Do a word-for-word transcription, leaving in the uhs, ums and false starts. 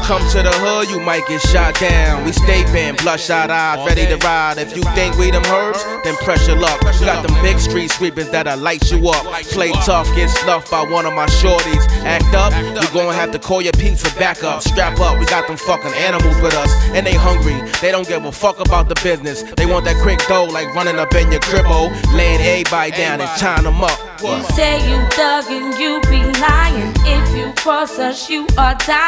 come to the hood, you might get shot down. We stay bent, bloodshot eyes, ready to ride. If you think we them herbs, then press your luck. We got them big street sweepers that'll light you up. Play tough, get snuffed by one of my shorties. Act up, you gonna have to call your peeps for backup. Strap up, we got them fucking animals with us, and they hungry. They don't give a fuck about the business. They want that quick dough, like running up in your cribbo, laying everybody down and tying them up. You say you thug and you be lying. If you cross us, you are dying.